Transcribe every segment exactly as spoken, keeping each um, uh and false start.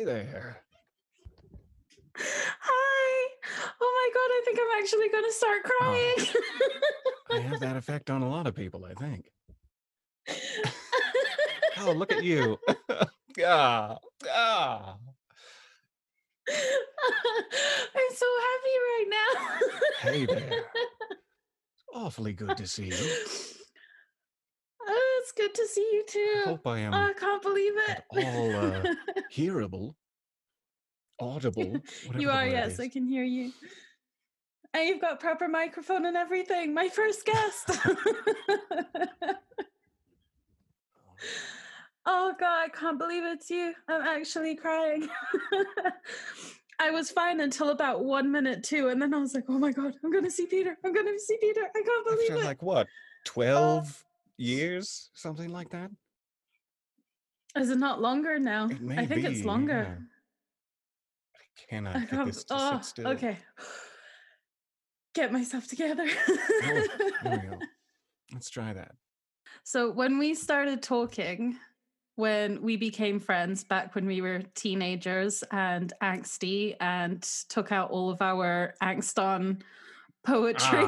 Hey there. Hi. Oh my God, I think I'm actually going to start crying. Oh, I have that effect on a lot of people, I think. Oh, look at you. ah, ah. I'm so happy right now. Hey there. It's awfully good to see you. Oh, it's good to see you too. I hope I am Oh, I can't believe it. at all uh, hearable, audible, whatever You the are, word yes, is. I can hear you. And you've got proper microphone and everything. My first guest. Oh God, I can't believe it's you. I'm actually crying. I was fine until about one minute two, and then I was like, oh my God, I'm gonna see Peter. I'm gonna see Peter. I can't believe After it. like what, twelve years? Something like that? Is it not longer now? It may I think be, it's longer. yeah. I cannot I get can't, this to oh, sit still. okay. Get myself together. Oh, there we go. Let's try that. So when we started talking, when we became friends back when we were teenagers and angsty and took out all of our angst on poetry.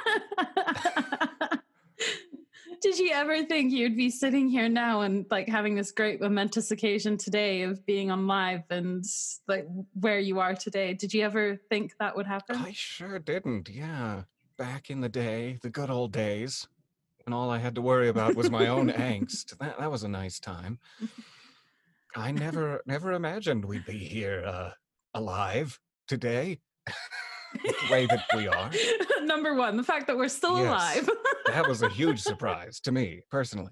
Ah. Did you ever think you'd be sitting here now and like having this great momentous occasion today of being on live and like where you are today? Did you ever think that would happen? I sure didn't, yeah. Back in the day, the good old days, and all I had to worry about was my own angst. That that was a nice time. I never never imagined we'd be here uh, alive today, the way that we are. Number one, the fact that we're still Yes, alive. that was a huge surprise to me, personally.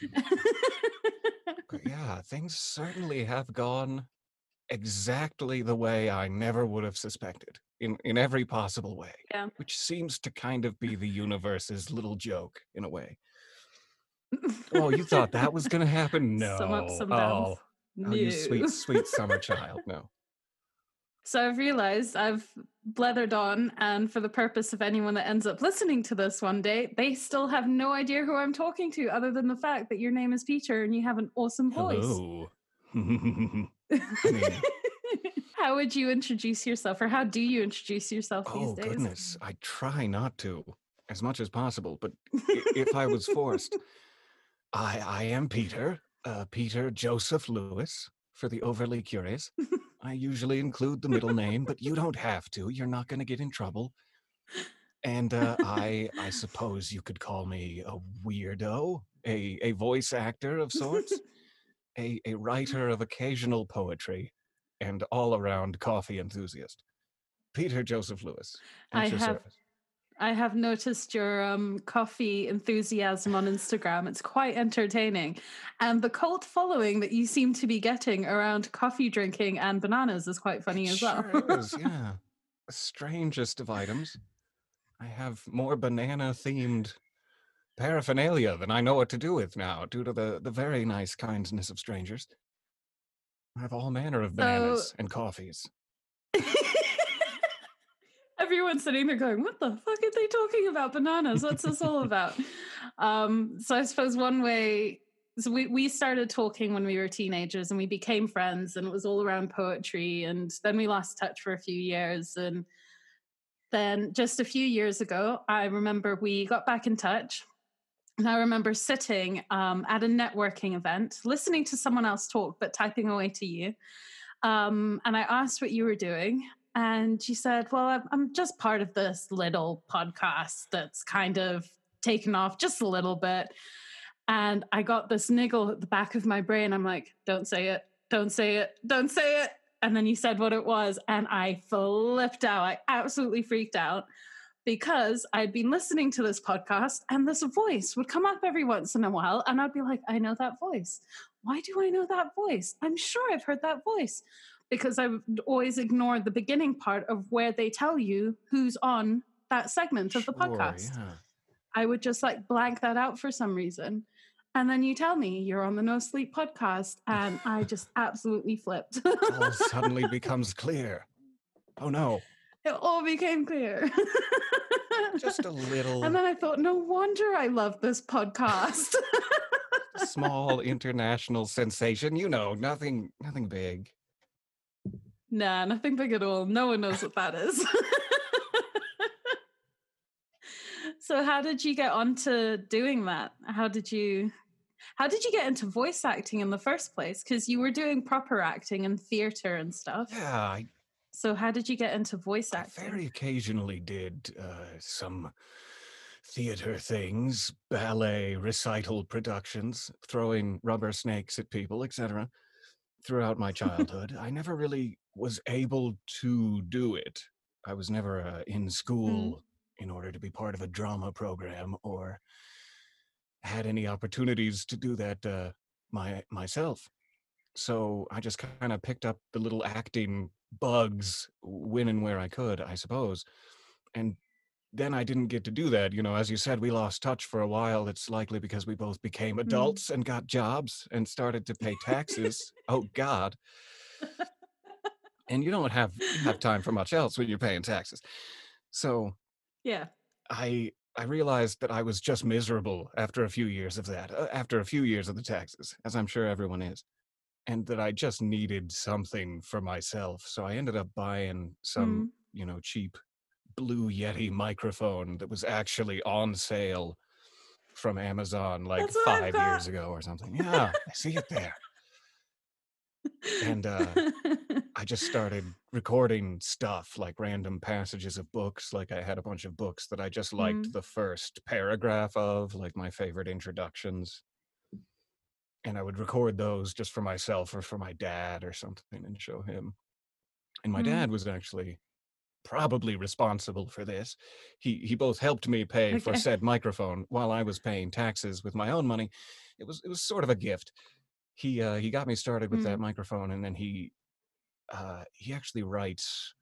But yeah, things certainly have gone exactly the way I never would have suspected, in, in every possible way. Yeah. Which seems to kind of be the universe's little joke, in a way. Oh, you thought that was going to happen? No. Some ups, some downs. Oh, No. oh, you sweet, sweet summer child. No. So I've realized I've blethered on, and for the purpose of anyone that ends up listening to this one day, they still have no idea who I'm talking to, other than the fact that your name is Peter and you have an awesome voice. Hello. I mean, how would you introduce yourself, or how do you introduce yourself these oh, days? goodness. I try not to, as much as possible, but if I was forced, I, I am Peter, uh, Peter Joseph Lewis, for the overly curious. I usually include the middle name, but you don't have to. You're not going to get in trouble. And uh, I I suppose you could call me a weirdo, a, a voice actor of sorts, a, a writer of occasional poetry, and all-around coffee enthusiast. Peter Joseph Lewis, at I your have service. I have noticed your um, coffee enthusiasm on Instagram. It's quite entertaining. And the cult following that you seem to be getting around coffee drinking and bananas is quite funny It as well. sure is, yeah. The strangest of items. I have more banana-themed paraphernalia than I know what to do with now, due to the, the very nice kindness of strangers. I have all manner of bananas So- and coffees. Everyone's sitting there going, what the fuck are they talking about? Bananas? What's this all about? Um, so I suppose one way, so we, we started talking when we were teenagers and we became friends, and it was all around poetry. And then we lost touch for a few years. And then just a few years ago, I remember we got back in touch. And I remember sitting um, at a networking event, listening to someone else talk, but typing away to you. Um, and I asked what you were doing. And she said, well, I'm just part of this little podcast that's kind of taken off just a little bit. And I got this niggle at the back of my brain. I'm like, don't say it, don't say it, don't say it. And then you said what it was. And I flipped out. I absolutely freaked out, because I'd been listening to this podcast and this voice would come up every once in a while. And I'd be like, I know that voice. Why do I know that voice? I'm sure I've heard that voice. Because I would always ignore the beginning part of where they tell you who's on that segment of the Sure, podcast. yeah. I would just like blank that out for some reason. And then you tell me you're on the No Sleep podcast, and I just absolutely flipped. It all suddenly becomes clear. Oh no. It all became clear. Just a little. And then I thought, no wonder I love this podcast. Small international sensation, you know, nothing nothing big. Nah, nothing big at all. No one knows what that is. So how did you get onto doing that? How did you how did you get into voice acting in the first place? Because you were doing proper acting and theater and stuff. Yeah, I, So how did you get into voice I acting? very occasionally did uh, some theater things, ballet recital productions, throwing rubber snakes at people, et cetera. Throughout my childhood, I never really was able to do it. I was never uh, in Mm. school in order to be part of a drama program or had any opportunities to do that uh, my myself. So I just kind of picked up the little acting bugs when and where I could, I suppose. And then I didn't get to do that. You know, as you said, we lost touch for a while. It's likely because we both became Mm. adults and got jobs and started to pay taxes. Oh God. And you don't have have time for much else when you're paying taxes. So Yeah. I I realized that I was just miserable after a few years of that, uh, after a few years of the taxes, as I'm sure everyone is, and that I just needed something for myself. So I ended up buying some, Mm. you know, cheap Blue Yeti microphone that was actually on sale from Amazon like That's what I've five got. years ago or something. Yeah, I see it there. And uh I just started recording stuff like random passages of books. Like I had a bunch of books that I just liked Mm. the first paragraph of, like my favorite introductions. And I would record those just for myself or for my dad or something and show him. And my Mm. dad was actually probably responsible for this. He he both helped me pay for Okay. said microphone while I was paying taxes with my own money. It was it was sort of a gift. He uh, he got me started with that Mm. microphone, and then he uh, he actually writes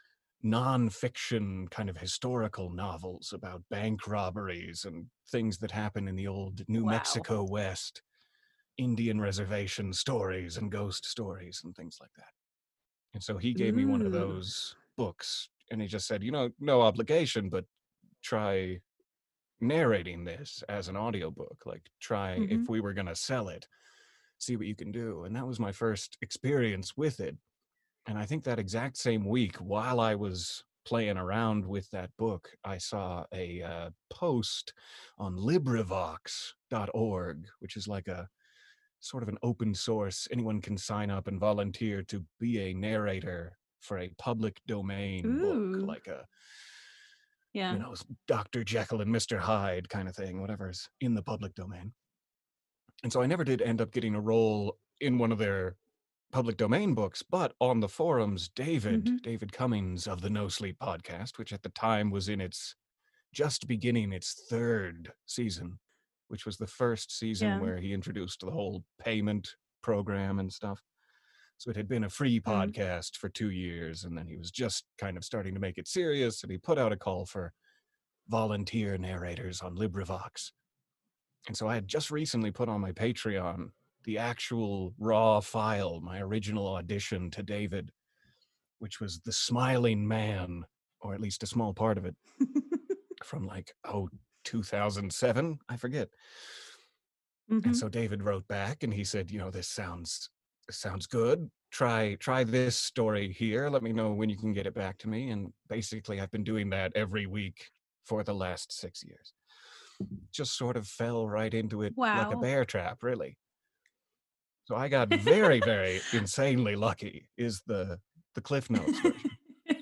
nonfiction kind of historical novels about bank robberies and things that happen in the old New Wow. Mexico West, Indian reservation stories and ghost stories and things like that. And so he gave me one of Ooh. those books and he just said, you know, no obligation, but try narrating this as an audiobook. Like, try Mhm. if we were going to sell it, see what you can do. And that was my first experience with it. And I think that exact same week, while I was playing around with that book, I saw a uh, post on LibriVox dot org, which is like a sort of an open source. Anyone can sign up and volunteer to be a narrator for a public domain book, Ooh. like a, Yeah. you know, Doctor Jekyll and Mister Hyde kind of thing, whatever's in the public domain. And so I never did end up getting a role in one of their public domain books, but on the forums, David, Mhm. David Cummings of the No Sleep podcast, which at the time was in its just beginning its third season, which was the first season Yeah. where he introduced the whole payment program and stuff. So it had been a free Mm. podcast for two years, and then he was just kind of starting to make it serious, and he put out a call for volunteer narrators on LibriVox. And so I had just recently put on my Patreon the actual raw file, my original audition to David, which was The Smiling Man, or at least a small part of it, from like, oh, two thousand seven, I forget. And Mhm. so David wrote back and he said, you know, this sounds this sounds good. Try try this story here. Let me know when you can get it back to me. And basically I've been doing that every week for the last six years. Just sort of fell right into it like a Wow. bear trap, really. So I got very, very insanely lucky is the the Cliff Notes version.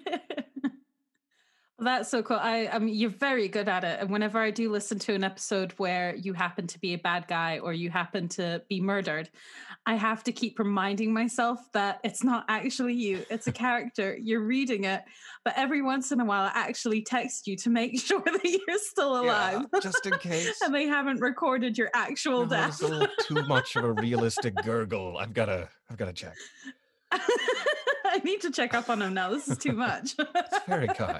That's so cool. I, I mean, you're very good at it. And whenever I do listen to an episode where you happen to be a bad guy or you happen to be murdered, I have to keep reminding myself that it's not actually you. It's a character. You're reading it. But every once in a while, I actually text you to make sure that you're still alive. Yeah, just in case. And they haven't recorded your actual No, that was death. a little too much of a realistic gurgle. I've gotta I've gotta check. I need to check up on him now. This is too much. It's very kind.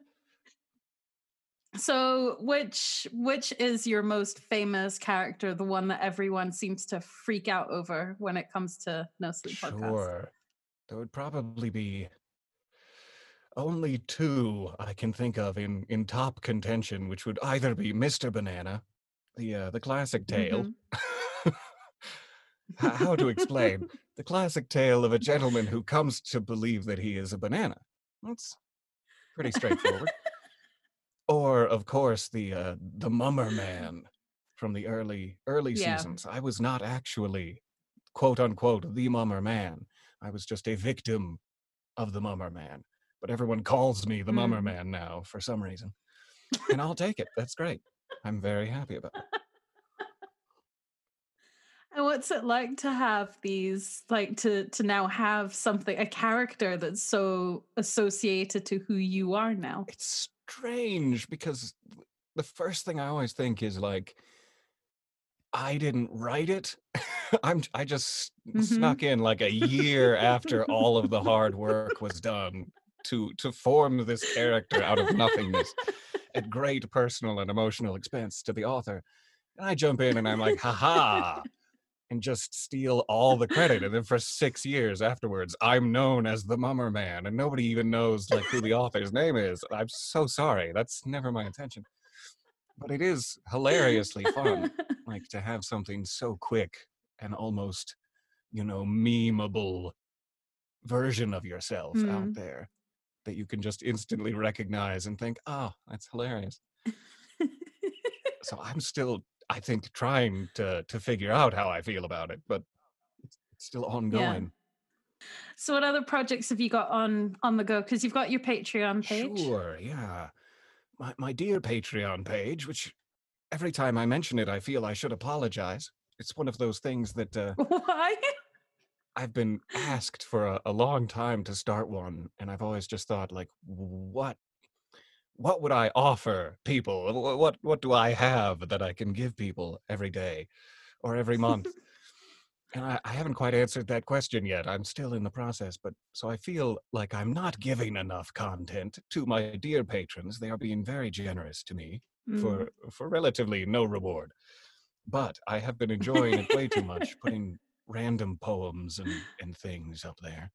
So, which which is your most famous character? The one that everyone seems to freak out over when it comes to No Sleep Podcast. Sure. There would probably be only two I can think of in, in top contention, which would either be Mister Banana, the uh, the classic tale, Mhm. H- how to explain the classic tale of a gentleman who comes to believe that he is a banana. That's pretty straightforward. Or, of course, the uh, the Mummer Man from the early early Yeah. seasons. I was not actually, quote unquote, the Mummer Man. I was just a victim of the Mummer Man. But everyone calls me the Mummer Mm. Man now for some reason. And I'll take it. That's great. I'm very happy about it. And what's it like to have these, like to to now have something, a character that's so associated to who you are now? It's strange because the first thing I always think is like, I didn't write it. I'm I just snuck Mm-hmm. in like a year after all of the hard work was done to to form this character out of nothingness at great personal and emotional expense to the author. And I jump in and I'm like, haha, and just steal all the credit. And then for six years afterwards, I'm known as the Mummer Man, and nobody even knows like who the author's name is. I'm so sorry. That's never my intention. But it is hilariously fun, like to have something so quick and almost, you know, memeable version of yourself out Mm. there that you can just instantly recognize and think, oh, that's hilarious. So I'm still, I think, trying to to figure out how I feel about it, but it's, it's still Yeah. ongoing. So what other projects have you got on on the go? Because you've got your Patreon page. Sure, yeah. My my dear Patreon page, which every time I mention it, I feel I should apologize. It's one of those things that uh, Why? I've been asked for a, a long time to start one, and I've always just thought, like, what what would I offer people? Wh- What what do I have that I can give people every day or every month? And I, I haven't quite answered that question yet. I'm still in the process, but so I feel like I'm not giving enough content to my dear patrons. They are being very generous to me Mm. for for relatively no reward. But I have been enjoying it way too much, putting random poems and, and things up there.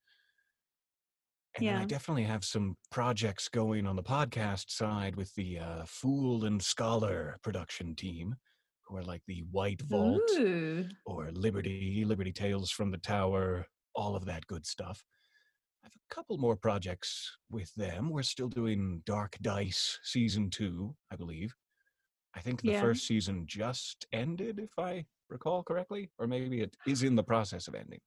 And then I Yeah. definitely have some projects going on the podcast side with the uh, Fool and Scholar production team, who are like the White Vault Ooh. or Liberty, Liberty Tales from the Tower, all of that good stuff. I have a couple more projects with them. We're still doing Dark Dice season two, I believe. I think the Yeah. first season just ended, if I recall correctly, or maybe it is in the process of ending.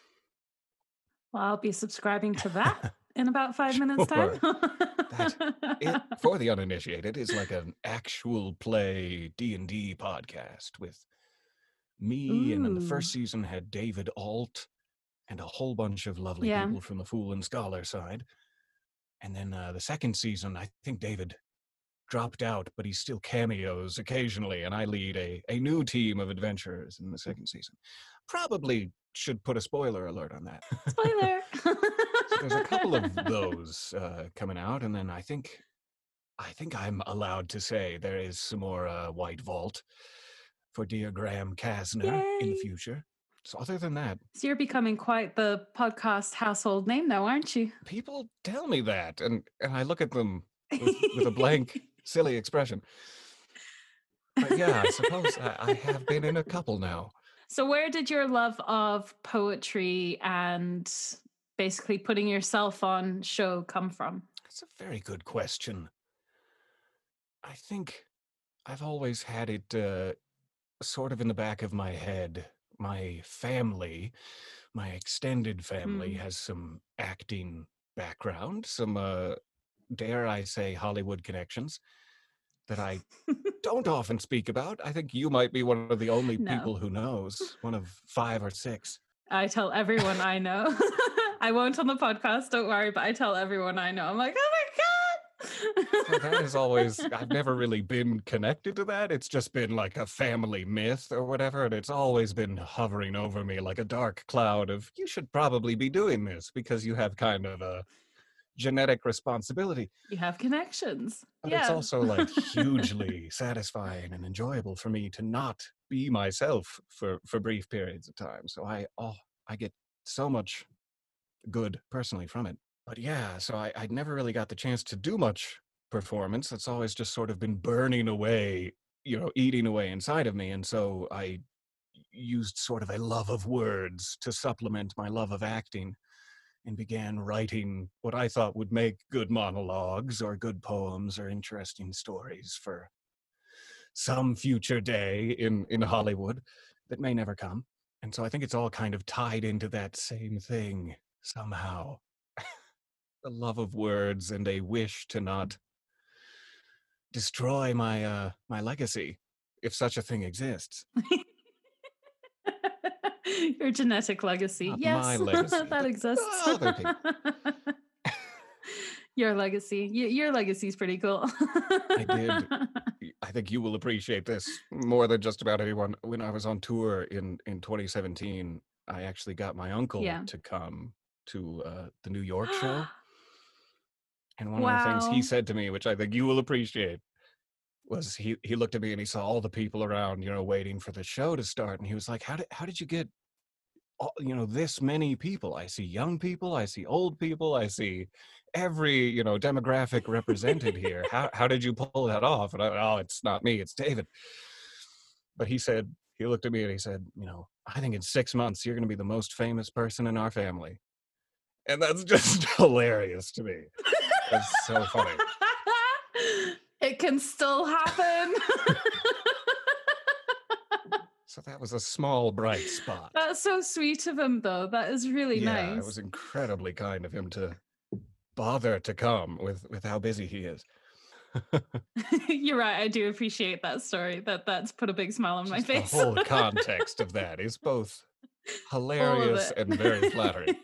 Well, I'll be subscribing to that in about five minutes' time. Sure. That it for the uninitiated is like an actual play D and D podcast with me, and then the Ooh. first season had David Alt and a whole bunch of lovely Yeah. people from the Fool and Scholar side. And then uh, the second season, I think David dropped out, but he still cameos occasionally, and I lead a, a new team of adventurers in the second season. Probably should put a spoiler alert on that. Spoiler. So there's a couple of those uh, coming out, and then I think I think I'm allowed to say there is some more uh, White Vault for dear Graham Kasner in the Yay. future. So other than that, So you're becoming quite the podcast household name now, aren't you? people tell me that, and and I look at them with with a blank, silly expression. But yeah, I suppose I, I have been in a couple now. So where did your love of poetry and basically putting yourself on show come from? That's a very good question. I think I've always had it uh, sort of in the back of my head. My family, my extended family, Mm. has some acting background, some, uh, dare I say, Hollywood connections that I don't often speak about. I think you might be one of the only No. people who knows, one of five or six. I tell everyone I know. I won't on the podcast, don't worry, but I tell everyone I know. I'm like, oh my God. So that is always, I've never really been connected to that. It's just been like a family myth or whatever. And it's always been hovering over me like a dark cloud of, you should probably be doing this because you have kind of a genetic responsibility. You have connections. But it's Yeah. also like hugely satisfying and enjoyable for me to not be myself for, for brief periods of time. So I, oh, I get so much good personally from it. But yeah, so I, I never really got the chance to do much performance. It's always just sort of been burning away, you know, eating away inside of me. And so I used sort of a love of words to supplement my love of acting, and began writing what I thought would make good monologues or good poems or interesting stories for some future day in, in Hollywood that may never come. And so I think it's all kind of tied into that same thing somehow. The love of words and a wish to not destroy my uh, my legacy, if such a thing exists. Your genetic legacy. Not yes, my legacy, that but exists. other people. Your legacy. Y- your legacy is pretty cool. I did. I think you will appreciate this more than just about anyone. When I was on tour in, in twenty seventeen, I actually got my uncle Yeah. to come to uh, the New York show. And one of the things Wow. he said to me, which I think you will appreciate, was he, he looked at me and he saw all the people around, you know, waiting for the show to start. And he was like, how did, how did you get, all, you know, this many people? I see young people, I see old people, I see every, you know, demographic represented here. How, how did you pull that off? And I, oh, it's not me, it's David. But he said, he looked at me and he said, you know, I think in six months, you're going to be the most famous person in our family. And that's just hilarious to me. That's so funny. It can still happen. So that was a small bright spot. That's so sweet of him, though. That is really yeah, nice. It was incredibly kind of him to bother to come with, with how busy he is. You're right. I do appreciate that story. That that's put a big smile on Just my face. The whole context of that is both hilarious and very flattering.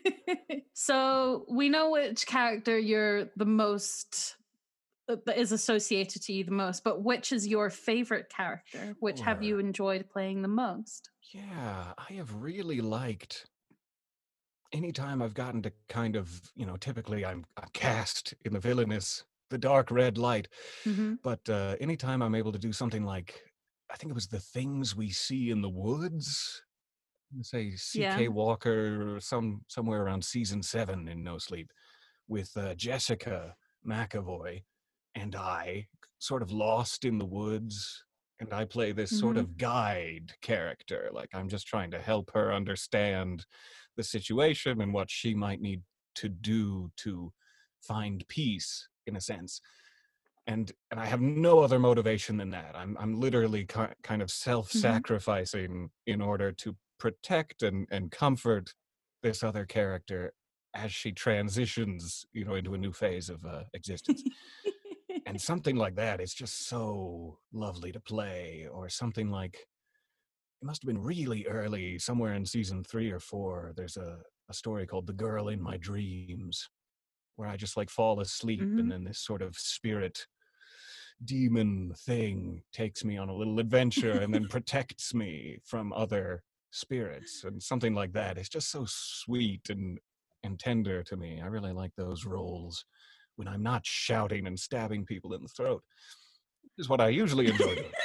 So we know which character you're the most that is associated to you the most, but which is your favorite character? Which have you enjoyed playing the most? Yeah, I have really liked anytime I've gotten to kind of, you know, typically I'm, I'm cast in the villainous, the dark red light, mm-hmm. but uh, anytime I'm able to do something like, I think it was The Things We See in the Woods, say C K Yeah. Walker, some somewhere around season seven in No Sleep, with uh, Jessica McAvoy and I sort of lost in the woods, and I play this mm-hmm. sort of guide character. Like I'm just trying to help her understand the situation and what she might need to do to find peace, in a sense. And and I have no other motivation than that. I'm I'm literally ki- kind of self-sacrificing mm-hmm. in order to protect and, and comfort this other character as she transitions, you know, into a new phase of uh, existence. And something like that is just so lovely to play. Or something like, it must have been really early, somewhere in season three or four, there's a, a story called The Girl in My Dreams, where I just like fall asleep mm-hmm. and then this sort of spirit demon thing takes me on a little adventure and then protects me from other spirits. And something like that is just so sweet and, and tender to me. I really like those roles when I'm not shouting and stabbing people in the throat, is what I usually enjoy doing.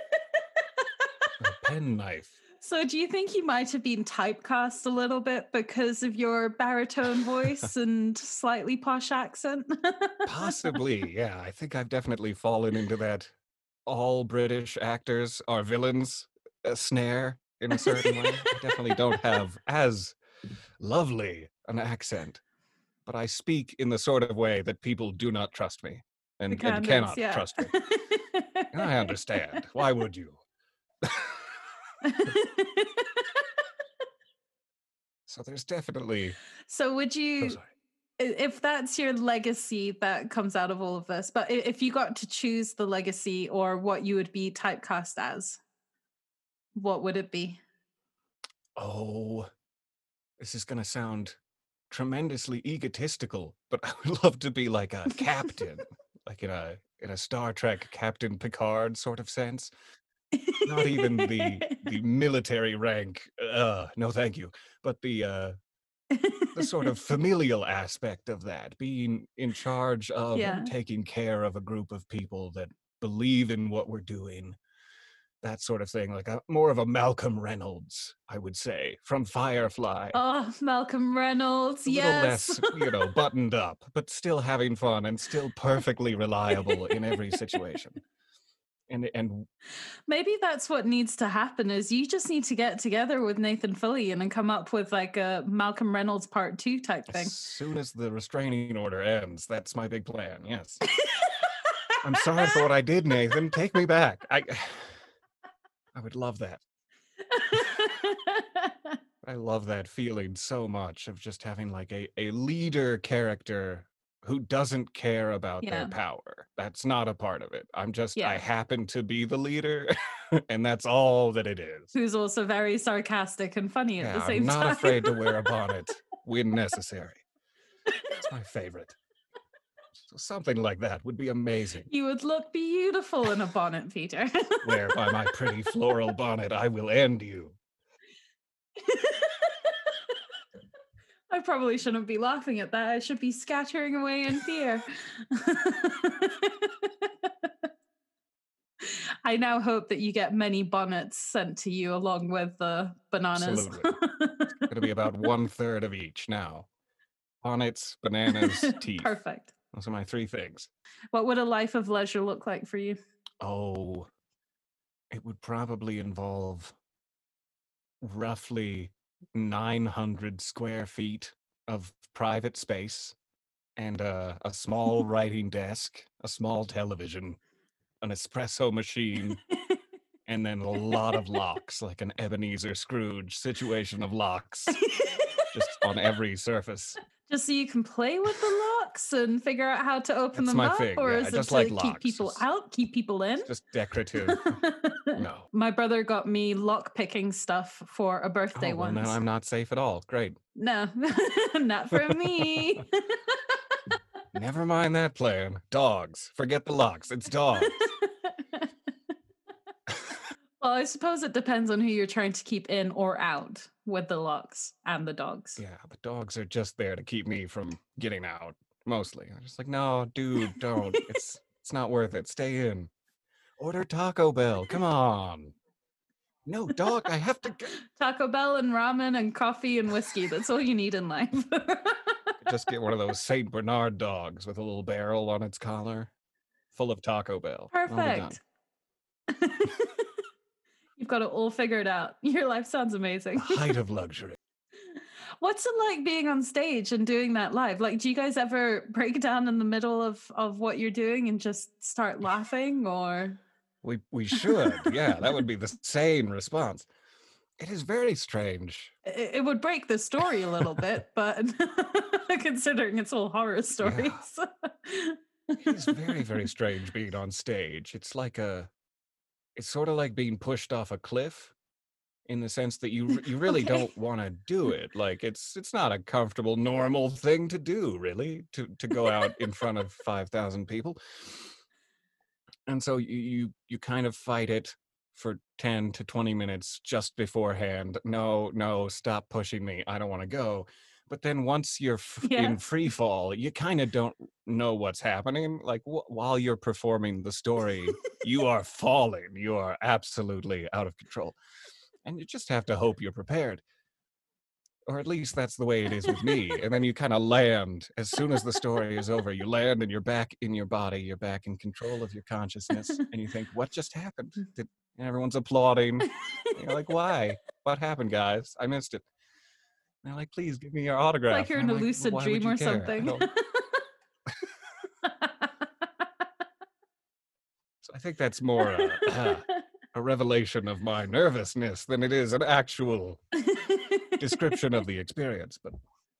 A pen knife. So do you think you might have been typecast a little bit because of your baritone voice and slightly posh accent? Possibly, yeah. I think I've definitely fallen into that all British actors are villains uh, snare in a certain way. I definitely don't have as lovely an accent, but I speak in the sort of way that people do not trust me and, and cannot yeah. trust me. And I understand. Why would you? So there's definitely... So would you... Oh, if that's your legacy that comes out of all of this, but if you got to choose the legacy or what you would be typecast as, what would it be? Oh, this is going to sound tremendously egotistical, but I would love to be like a captain, like in a in a Star Trek Captain Picard sort of sense. Not even the the military rank. Uh, no, thank you. But the uh, the sort of familial aspect of that, being in charge of yeah. and taking care of a group of people that believe in what we're doing. That sort of thing, like a, more of a Malcolm Reynolds, I would say, from Firefly. Oh, Malcolm Reynolds, a yes. A little less, you know, buttoned up, but still having fun and still perfectly reliable in every situation. And and Maybe that's what needs to happen is you just need to get together with Nathan Fillion and come up with like a Malcolm Reynolds part two type as thing. soon as the restraining order ends, that's my big plan. Yes. I'm sorry for what I did, Nathan. Take me back. I I would love that. I love that feeling so much of just having like a, a leader character who doesn't care about their Yeah. power. That's not a part of it. I'm just, I Yeah. happen to be the leader, and that's all that it is. Who's also very sarcastic and funny at Yeah, the I'm same not time. afraid to wear a bonnet when necessary. It's my favorite. So something like that would be amazing. You would look beautiful in a bonnet, Peter. Where by my pretty floral bonnet I will end you. I probably shouldn't be laughing at that. I should be scattering away in fear. I now hope that you get many bonnets sent to you along with the bananas. Absolutely. It's going to be about one third of each now. Bonnets, bananas, teeth. Perfect. Those are my three things. What would a life of leisure look like for you? Oh, it would probably involve roughly nine hundred square feet of private space and uh, a small writing desk, a small television, an espresso machine, and then a lot of locks, like an Ebenezer Scrooge situation of locks, just on every surface. Just so you can play with the locks and figure out how to open That's them my up, thing, or yeah, is I it just to like keep locks, people just- out, keep people in? It's just decorative. No. My brother got me lock picking stuff for a birthday Oh, well, once. now I'm not safe at all. Great. No, not for me. Never mind that plan. Dogs. Forget the locks. It's dogs. Well, I suppose it depends on who you're trying to keep in or out with the locks and the dogs. Yeah, the dogs are just there to keep me from getting out. Mostly. I'm just like, no, dude, don't. It's it's not worth it. Stay in. Order Taco Bell. Come on. No, dog, I have to get... Taco Bell and ramen and coffee and whiskey. That's all you need in life. Just get one of those Saint Bernard dogs with a little barrel on its collar, full of Taco Bell. I'll be done. Perfect. You've got it all figured out. Your life sounds amazing. The height of luxury. What's it like being on stage and doing that live? Like, do you guys ever break down in the middle of, of what you're doing and just start laughing, or? We we should. Yeah, that would be the sane response. It is very strange. It, it would break the story a little bit, but considering it's all horror stories. It is very, very strange being on stage. It's like a, it's sort of like being pushed off a cliff, in the sense that you you really Okay. don't want to do it. Like it's it's not a comfortable, normal thing to do, really, to to go out in front of five thousand people. And so you, you you kind of fight it for ten to twenty minutes just beforehand. No, no, stop pushing me. I don't want to go. But then once you're f- Yeah. in free fall, you kind of don't know what's happening. Like wh- while you're performing the story, you are falling. You are absolutely out of control. And you just have to hope you're prepared. Or at least that's the way it is with me. And then you kind of land as soon as the story is over. You land and you're back in your body. You're back in control of your consciousness. And you think, what just happened? Did, and everyone's applauding. And you're like, why? What happened, guys? I missed it. And they're like, please give me your autograph. Like you're And in I'm a lucid "Well, why would dream you or care? I something. don't-" So I think that's more uh, uh, a revelation of my nervousness than it is an actual description of the experience. But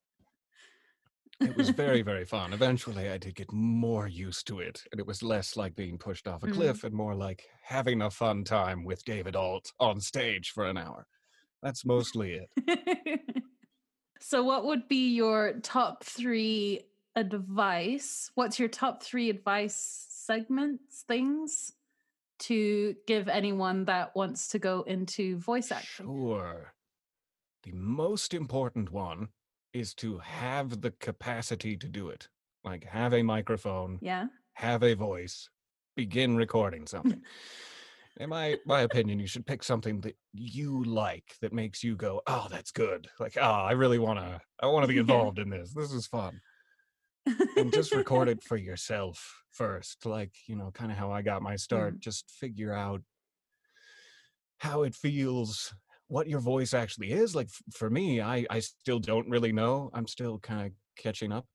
it was very, very fun. Eventually, I did get more used to it, and it was less like being pushed off a Mm. cliff and more like having a fun time with David Alt on stage for an hour. That's mostly it. So, what would be your top three advice? What's your top three advice segments, things to give anyone that wants to go into voice acting? Sure. The most important one is to have the capacity to do it. Like, have a microphone, Yeah. have a voice, begin recording something. In my my opinion, you should pick something that you like, that makes you go, oh, that's good. Like, oh, I really want to, I want to be Yeah. involved in this. This is fun. and just record it for yourself first. Like, you know, kind of how I got my start. Mm. Just figure out how it feels, what your voice actually is. Like f- for me, I, I still don't really know. I'm still kind of catching up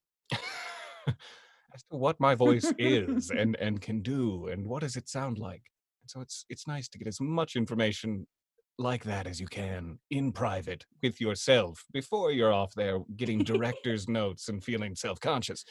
as to what my voice is and, and can do and what does it sound like. And so it's it's nice to get as much information like that as you can in private with yourself before you're off there getting director's notes and feeling self-conscious.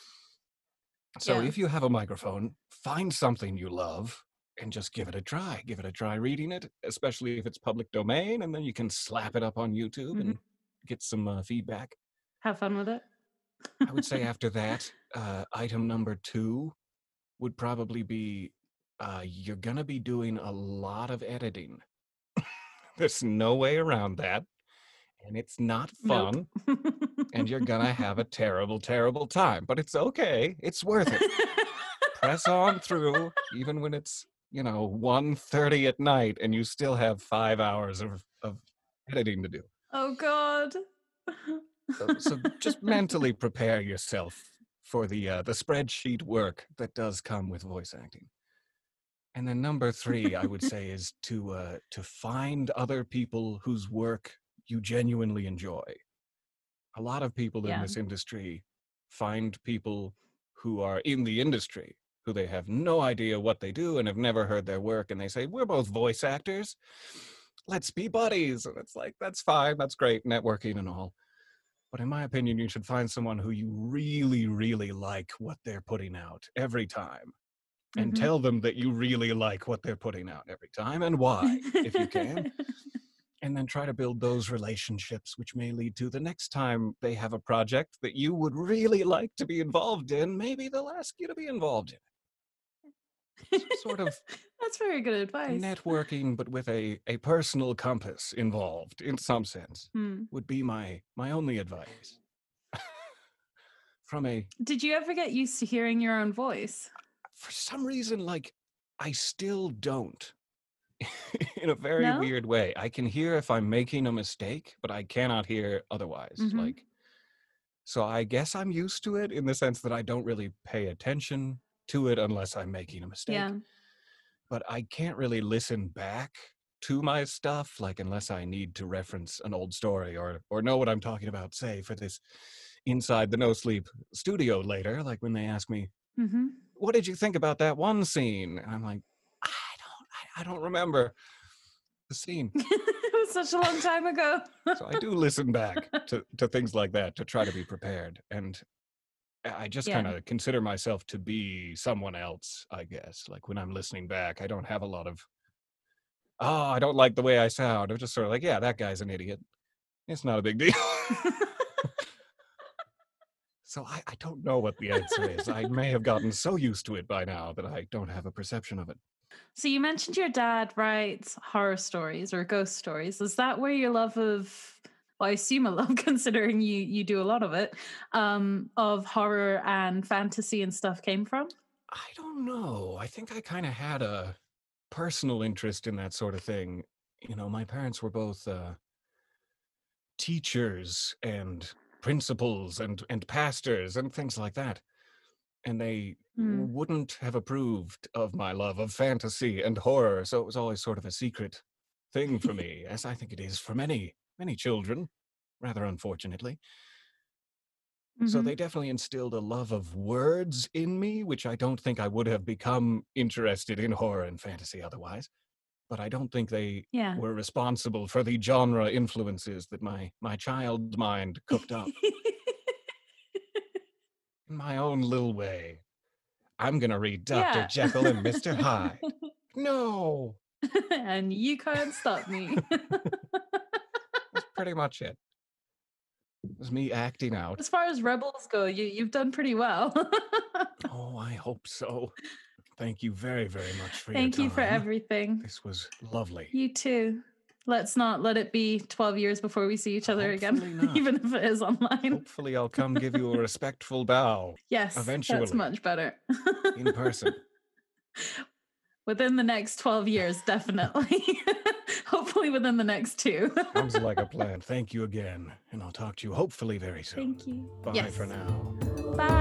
So Yeah. if you have a microphone, find something you love and just give it a try. Give it a try reading it, especially if it's public domain, and then you can slap it up on YouTube Mhm. and get some uh, feedback. Have fun with it. I would say after that, uh, item number two would probably be uh, you're going to be doing a lot of editing. There's no way around that. And it's not Nope. fun. And you're going to have a terrible, terrible time. But it's okay. It's worth it. Press on through, even when it's, you know, one thirty at night and you still have five hours of, of editing to do. Oh, God. So, so just mentally prepare yourself for the uh, the spreadsheet work that does come with voice acting. And then number three, I would say, is to uh, to find other people whose work you genuinely enjoy. A lot of people in Yeah. this industry find people who are in the industry who they have no idea what they do and have never heard their work, and they say, we're both voice actors, let's be buddies. And it's like, that's fine, that's great, networking and all. But in my opinion, you should find someone who you really, really like what they're putting out every time, and Mhm. tell them that you really like what they're putting out every time and why, if you can. And then try to build those relationships, which may lead to the next time they have a project that you would really like to be involved in, maybe they'll ask you to be involved in it. So sort of That's very good advice. networking, but with a, a personal compass involved in some sense, Hmm. would be my, my only advice. From a, Did you ever get used to hearing your own voice? for some reason, like, I still don't. In a very No? weird way. I can hear if I'm making a mistake, but I cannot hear otherwise. Mhm. Like, so I guess I'm used to it in the sense that I don't really pay attention to it unless I'm making a mistake. Yeah. But I can't really listen back to my stuff, like unless I need to reference an old story or or know what I'm talking about, say, for this Inside the No Sleep studio later, like when they ask me, Mhm. what did you think about that one scene? And I'm like, I don't I, I don't remember the scene. It was such a long time ago. So I do listen back to, to things like that to try to be prepared. And I just Yeah. kind of consider myself to be someone else, I guess. Like when I'm listening back, I don't have a lot of, oh, I don't like the way I sound. I'm just sort of like, yeah, that guy's an idiot. It's not a big deal. So I, I don't know what the answer is. I may have gotten so used to it by now that I don't have a perception of it. So you mentioned your dad writes horror stories or ghost stories. Is that where your love of, well, I assume a love, considering you you do a lot of it, um, of horror and fantasy and stuff came from? I don't know. I think I kind of had a personal interest in that sort of thing. You know, my parents were both uh, teachers and principals and and pastors and things like that, and they Hmm. wouldn't have approved of my love of fantasy and horror, so it was always sort of a secret thing for me, as I think it is for many many children, rather unfortunately. So Mhm. they definitely instilled a love of words in me, which I don't think I would have become interested in horror and fantasy otherwise. But I don't think they Yeah. were responsible for the genre influences that my my child mind cooked up in my own little way. I'm gonna read Doctor Yeah. Jekyll and Mister Hyde. No, And you can't stop me. that's pretty much it. It was me acting out. As far as rebels go, you you've done pretty well. Oh, I hope so. Thank you very, very much for your Thank you for time. everything. This was lovely. You too. Let's not let it be twelve years before we see each other Hopefully again, not. even if it is online. Hopefully I'll come give you a respectful bow Yes, that's eventually much better. in person. Within the next twelve years, definitely. Hopefully within the next two. Sounds like a plan. Thank you again, and I'll talk to you hopefully very soon. Thank you. Bye Yes. for now. Bye.